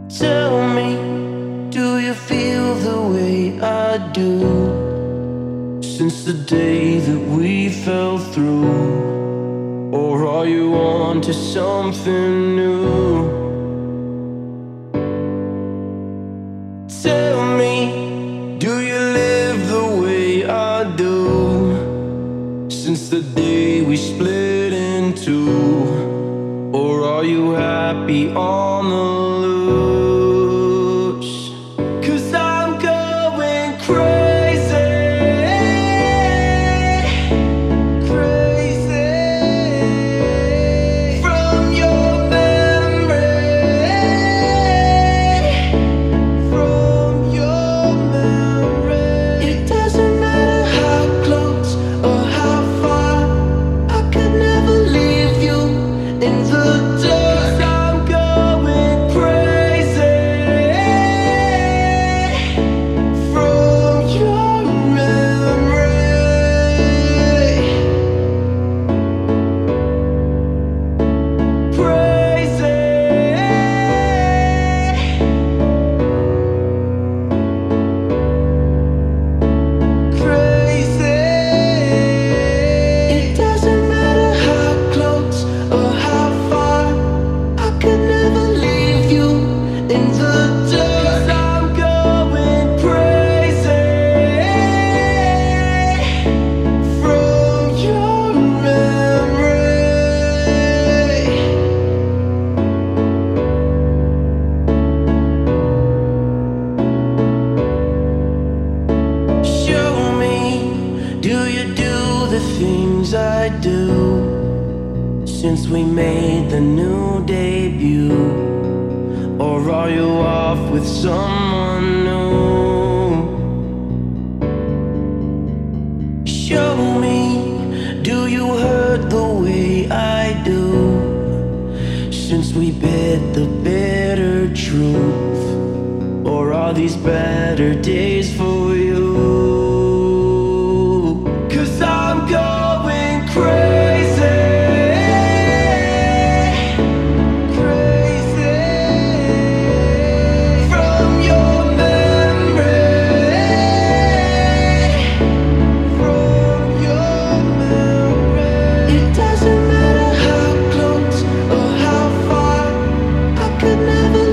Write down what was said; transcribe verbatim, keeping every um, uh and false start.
Tell me, do you feel the way I do? Since the day that we fell through, or are you on to something new? Tell me, do you live the way I do? Since the day we split in two, or are you happy on the loose? 'Cause I'm going crazy, crazy from your memory, from your memory. It doesn't matter how close or how far, I could never leave you in the dark. Things I do since we made the new debut, or are you off with someone new? Show me, do you hurt the way I do? Since we bit the bitter truth, or are these better days for you? Crazy, crazy from your memory, from your memory. It doesn't matter how close or how far, I could never